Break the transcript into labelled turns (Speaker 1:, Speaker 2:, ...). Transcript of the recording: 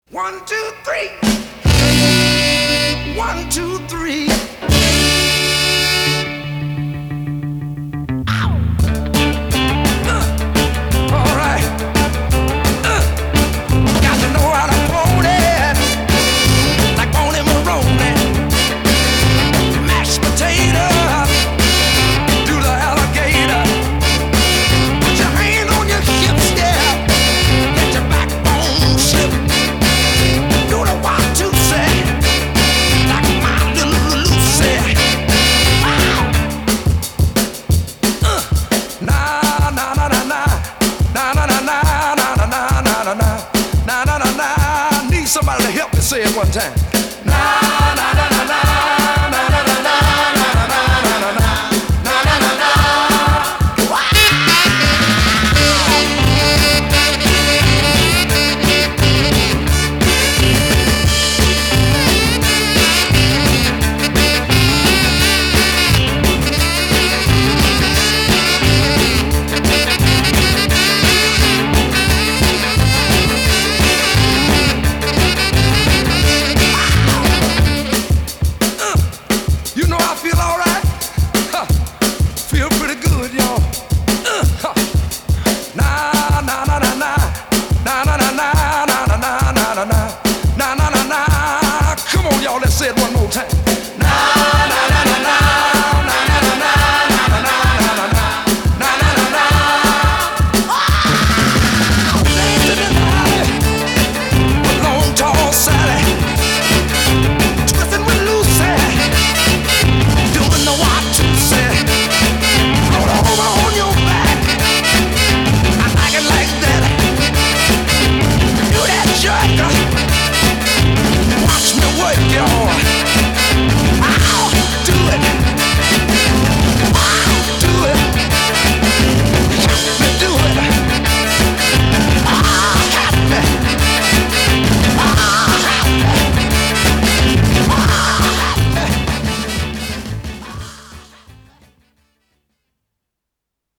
Speaker 1: One, two, three. One, two, three. Ow. All right. Got to know how to pony, like Boney Maroney. Mashed potato, do the alligator. Put your hand on your hips, yeah. Let your backbone slip. Do the 1, 2, say, like my little Lucy. Wow. Na na na na na, na na na na na na na na na na na na na. Need somebody to help me say it one time. Na na na.